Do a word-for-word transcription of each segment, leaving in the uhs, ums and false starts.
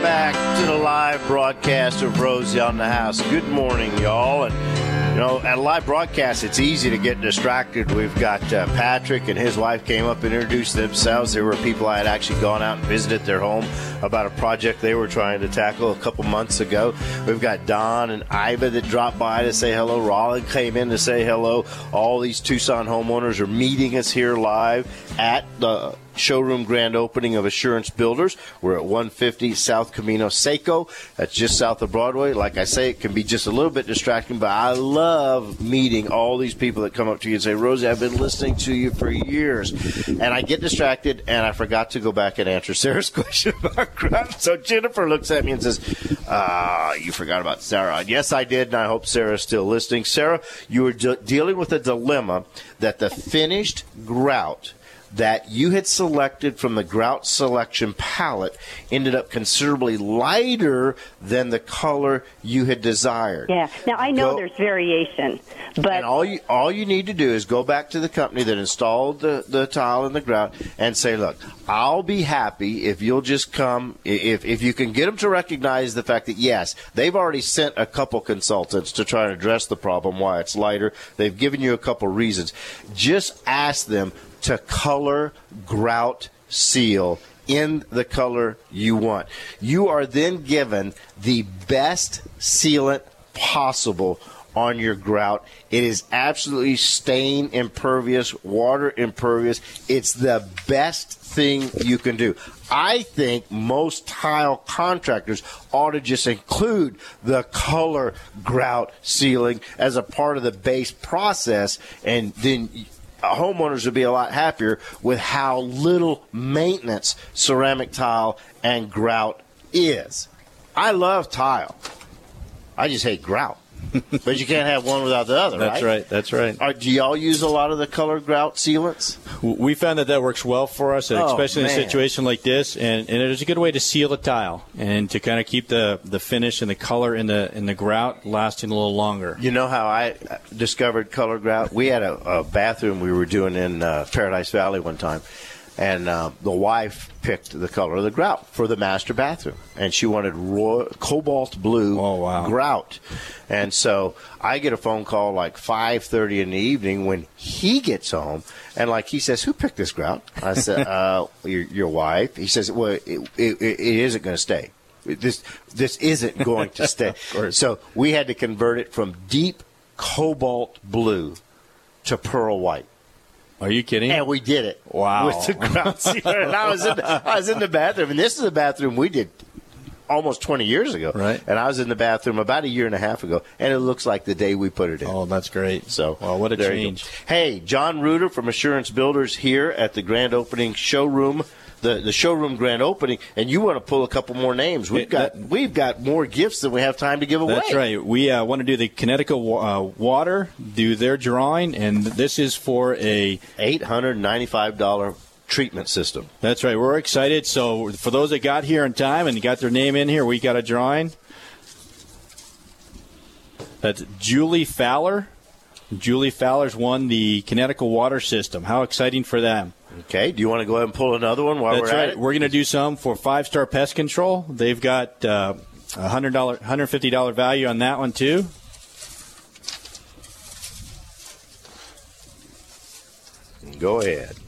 back to the live broadcast of Rosie on the House. Good morning, y'all. And, you know, at a live broadcast, it's easy to get distracted. We've got uh, Patrick and his wife came up and introduced themselves. There were people I had actually gone out and visited their home about a project they were trying to tackle a couple months ago. We've got Don and Iva that dropped by to say hello. Rollin came in to say hello. All these Tucson homeowners are meeting us here live at the showroom grand opening of Assurance Builders. We're at one fifty South Camino Seco. That's just south of Broadway. Like I say, it can be just a little bit distracting, but I love meeting all these people that come up to you and say, Rosie, I've been listening to you for years. And I get distracted, and I forgot to go back and answer Sarah's question about crap. So Jennifer looks at me and says, ah, you forgot about Sarah. Yes, I did, and I hope Sarah's still listening. Sarah, you were de- dealing with a dilemma that the finished grout that you had selected from the grout selection palette ended up considerably lighter than the color you had desired. Yeah. Now, I know go, there's variation, but... And all you all you need to do is go back to the company that installed the, the tile and the grout and say, look, I'll be happy if you'll just come, if, if you can get them to recognize the fact that, yes, they've already sent a couple consultants to try and address the problem, why it's lighter. They've given you a couple reasons. Just ask them to color grout seal in the color you want. You are then given the best sealant possible on your grout. It is absolutely stain impervious, water impervious. It's the best thing you can do. I think most tile contractors ought to just include the color grout sealing as a part of the base process, and then homeowners would be a lot happier with how little maintenance ceramic tile and grout is. I love tile. I just hate grout. But you can't have one without the other, that's right? That's right. That's right. Are, do y'all use a lot of the color grout sealants? We found that that works well for us, Oh, especially in a man. situation like this. And, and it is a good way to seal a tile and to kind of keep the, the finish and the color in the in the grout lasting a little longer. You know how I discovered color grout? We had a, a bathroom we were doing in uh, Paradise Valley one time. And uh, the wife picked the color of the grout for the master bathroom. And she wanted royal, cobalt blue oh, wow. grout. And so I get a phone call like five thirty in the evening when he gets home. And like he says, who picked this grout? I said, uh, your, your wife. He says, well, it, it, it isn't going to stay. This, this isn't going to stay. So we had to convert it from deep cobalt blue to pearl white. Are you kidding? And we did it. Wow. With the grout sealer. And I was in the, I was in the bathroom, and this is a bathroom we did almost twenty years ago. Right. And I was in the bathroom about a year and a half ago, and it looks like the day we put it in. Oh, that's great. So, well, what a there you change. go. Hey, John Reuter from Assurance Builders here at the grand opening showroom. The, the showroom grand opening, and you want to pull a couple more names. We've got that, we've got more gifts than we have time to give away. That's right. We uh, want to do the Connecticut uh, Water, do their drawing, and this is for a eight hundred ninety-five dollars treatment system. That's right. We're excited. So for those that got here in time and got their name in here, we got a drawing. That's Julie Fowler. Julie Fowler's won the Connecticut Water System. How exciting for them. Okay, do you want to go ahead and pull another one while That's we're right. at it? We're going to do some for Five Star Pest Control. They've got uh, a one hundred dollars, one hundred fifty dollars value on that one, too. Go ahead.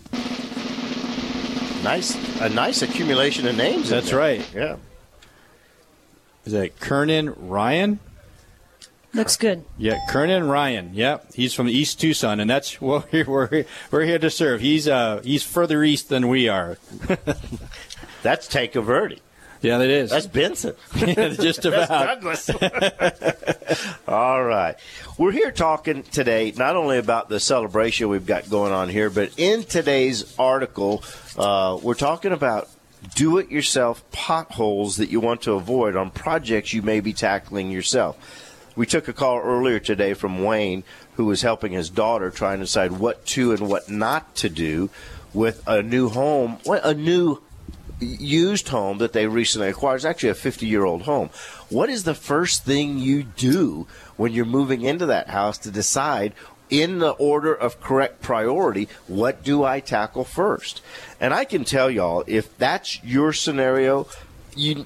Nice, a nice accumulation of names. That's in there. right. Yeah. Is that Kernan Ryan? Looks good. Yeah, Kernan Ryan. Yep, he's from East Tucson, and that's what we're we're, we're here to serve. He's uh he's further east than we are. That's Take Verde. Yeah, that is. That's Benson. Just about. That's Douglas. All right. We're here talking today not only about the celebration we've got going on here, but in today's article, uh, we're talking about do-it-yourself potholes that you want to avoid on projects you may be tackling yourself. We took a call earlier today from Wayne, who was helping his daughter trying to decide what to and what not to do with a new home, a new used home that they recently acquired. It's actually a fifty-year-old home. What is the first thing you do when you're moving into that house to decide, in the order of correct priority, what do I tackle first? And I can tell y'all, if that's your scenario, you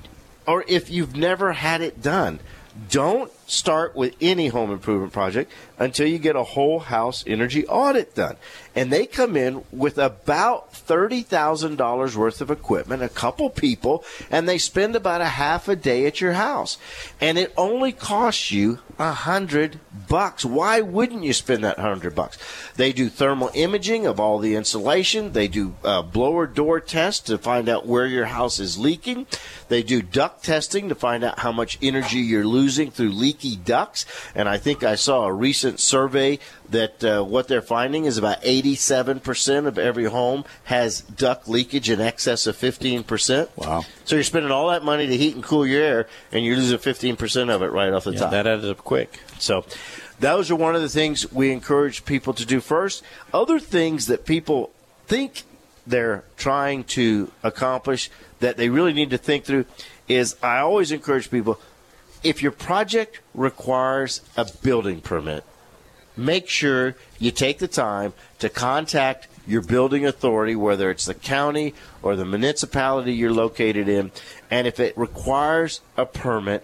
or if you've never had it done, don't start with any home improvement project until you get a whole house energy audit done. And they come in with about thirty thousand dollars worth of equipment, a couple people, and they spend about a half a day at your house. And it only costs you a hundred bucks. Why wouldn't you spend that hundred bucks? They do thermal imaging of all the insulation. They do uh, blower door tests to find out where your house is leaking. They do duct testing to find out how much energy you're losing through leaky ducts. And I think I saw a recent survey that uh, what they're finding is about eighty-seven percent of every home has duct leakage in excess of fifteen percent. Wow. So you're spending all that money to heat and cool your air, and you're losing fifteen percent of it right off the Yeah, top. that adds up quick. So those are one of the things we encourage people to do first. Other things that people think they're trying to accomplish that they really need to think through is I always encourage people, if your project requires a building permit, make sure you take the time to contact your building authority, whether it's the county or the municipality you're located in, and if it requires a permit,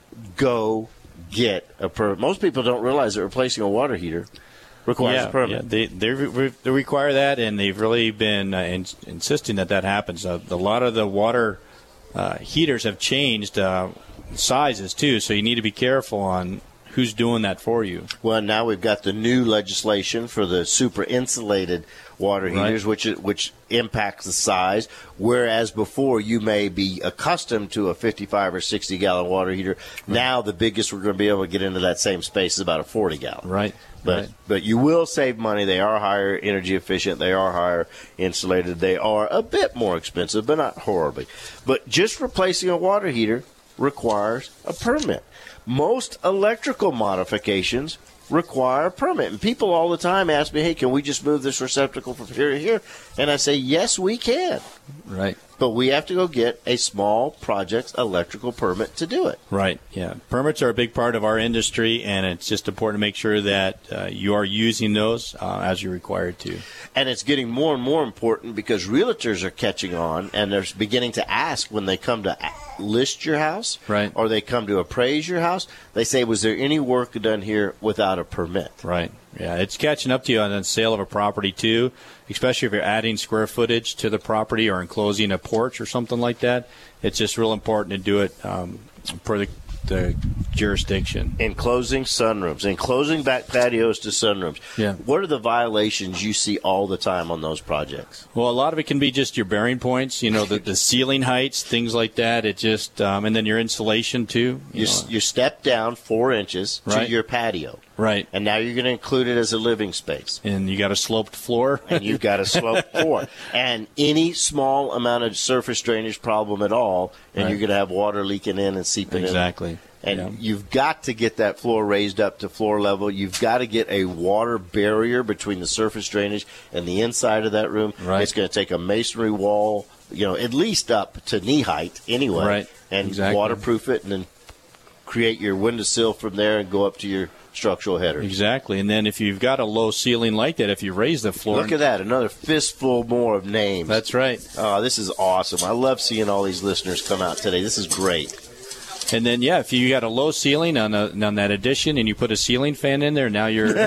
go get a permit. Most people don't realize that replacing a water heater requires yeah, a permit. Yeah, they, they, re- they require that, and they've really been uh, in, insisting that that happens. Uh, a lot of the water uh, heaters have changed uh, sizes, too, so you need to be careful on who's doing that for you. Well, now we've got the new legislation for the super insulated water heaters, Right. which which impacts the size. Whereas before you may be accustomed to a fifty-five or sixty gallon water heater. Right. Now the biggest we're going to be able to get into that same space is about a forty gallon. Right. But right. but you will save money. They are higher energy efficient. They are higher insulated. They are a bit more expensive, but not horribly. But just replacing a water heater requires a permit. Most electrical modifications require a permit. And people all the time ask me, hey, can we just move this receptacle from here to here? And I say, yes, we can. Right. But we have to go get a small project's electrical permit to do it. Right, yeah. Permits are a big part of our industry, and it's just important to make sure that uh, you are using those uh, as you're required to. And it's getting more and more important because realtors are catching on, and they're beginning to ask when they come to list your house, right, or they come to appraise your house, they say, was there any work done here without a permit? Right. Yeah, it's catching up to you on the sale of a property, too, especially if you're adding square footage to the property or enclosing a porch or something like that. It's just real important to do it um, per the, the jurisdiction. Enclosing sunrooms, enclosing back patios to sunrooms. Yeah. What are the violations you see all the time on those projects? Well, a lot of it can be just your bearing points, you know, the, the ceiling heights, things like that. It just, um, and then your insulation, too. You, You, know. you step down four inches Right. to your patio. Right. And now you're going to include it as a living space. And you got a sloped floor. And you've got a sloped floor. And any small amount of surface drainage problem at all, and Right. you're going to have water leaking in and seeping Exactly. in. And Yeah. you've got to get that floor raised up to floor level. You've got to get a water barrier between the surface drainage and the inside of that room. Right. It's going to take a masonry wall, you know, at least up to knee height anyway. Right. And Exactly. waterproof it and then create your windowsill from there and go up to your structural headers. Exactly. And then if you've got a low ceiling like that, if you raise the floor. Look at that, another fistful more of names. That's right. Oh, this is awesome. I love seeing all these listeners come out today. This is great. And then, yeah, if you got a low ceiling on, a, on that addition and you put a ceiling fan in there, now you're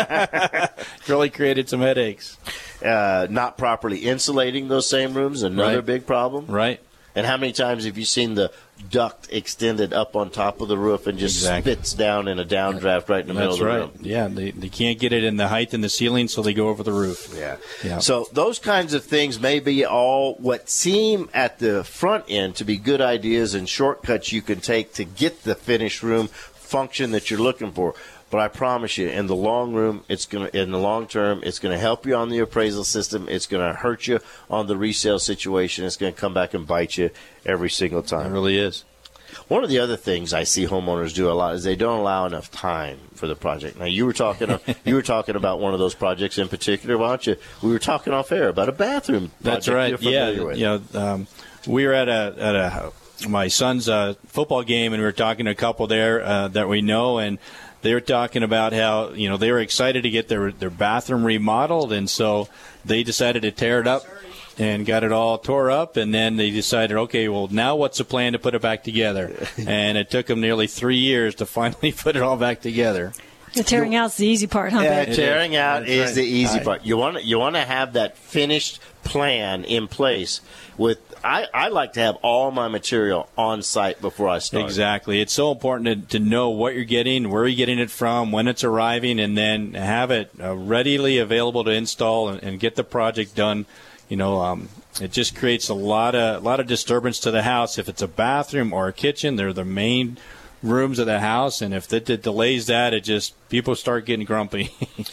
really created some headaches. Uh, not properly insulating those same rooms, another Right. big problem. Right. And how many times have you seen the duct extended up on top of the roof and just Exactly. spits down in a downdraft right in the middle That's of the right. room? Yeah, they, they can't get it in the height in the ceiling, so they go over the roof. Yeah. Yeah. So those kinds of things may be all what seem at the front end to be good ideas and shortcuts you can take to get the finished room function that you're looking for. But I promise you, in the long room, it's gonna in the long term, it's gonna help you on the appraisal system. It's gonna hurt you on the resale situation. It's gonna come back and bite you every single It time. really is. One of the other things I see homeowners do a lot is they don't allow enough time for the project. Now you were talking, you were talking about one of those projects in particular, why don't you? We were talking off air about a bathroom project. That's right. You're familiar Yeah, with. you know, um, we were at a at a my son's uh, football game, and we were talking to a couple there uh, that we know, and they were talking about how, you know, they were excited to get their their bathroom remodeled, and so they decided to tear it up and got it all tore up, and then they decided, okay, well, now what's the plan to put it back together? And it took them nearly three years to finally put it all back together. The tearing out's the easy part, huh? Yeah, babe? tearing is. out That's is right. the easy I- part. You want to you want to have that finished plan in place. With I, I like to have all my material on site before I start. Exactly. It's so important to, to know what you're getting, where you're getting it from, when it's arriving, and then have it uh, readily available to install and, and get the project done. You know, um, it just creates a lot of a lot of disturbance to the house. If it's a bathroom or a kitchen, they're the main rooms of the house, and if it, it delays that, it just people start getting grumpy.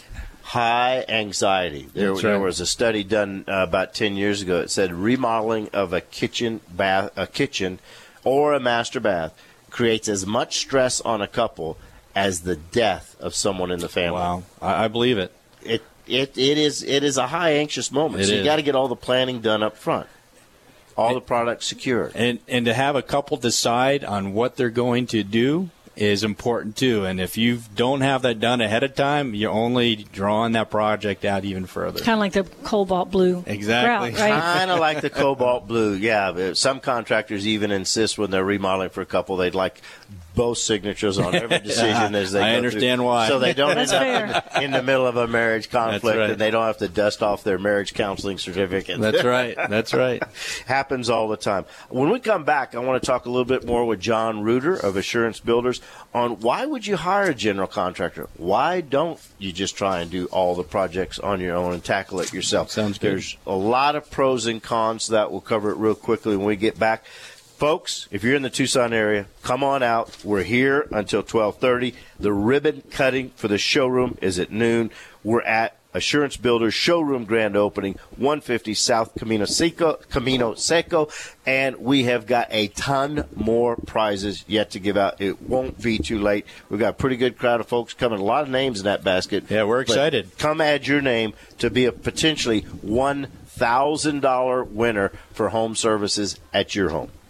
High anxiety. There, That's there right. was a study done uh, about ten years ago. It said remodeling of a kitchen, bath, a kitchen, or a master bath creates as much stress on a couple as the death of someone in the family. Wow, I, I believe it. It it it is it is a high anxious moment. It so you is. got to get all the planning done up front, all the products secured. And and to have a couple decide on what they're going to do is important too. And if you don't have that done ahead of time, you're only drawing that project out even further. Kind of like the cobalt blue Exactly. route, right? Kind of like the cobalt blue, yeah. but Some contractors even insist when they're remodeling for a couple, they'd like both signatures on every decision as they I go understand through. why. So they don't That's end up in, in the middle of a marriage conflict, right. and they don't have to dust off their marriage counseling certificate. That's right. That's right. Happens all the time. When we come back, I want to talk a little bit more with John Reuter of Assurance Builders on why would you hire a general contractor? Why don't you just try and do all the projects on your own and tackle it yourself? Sounds good. There's a lot of pros and cons to that. We'll cover it real quickly when we get back. Folks, if you're in the Tucson area, come on out. We're here until twelve thirty. The ribbon cutting for the showroom is at noon. We're at Assurance Builders Showroom Grand Opening, one fifty South Camino Seco, Camino Seco, and we have got a ton more prizes yet to give out. It won't be too late. We've got a pretty good crowd of folks coming. A lot of names in that basket. Yeah, we're But excited. come add your name to be a potentially one thousand dollars winner for home services at your home.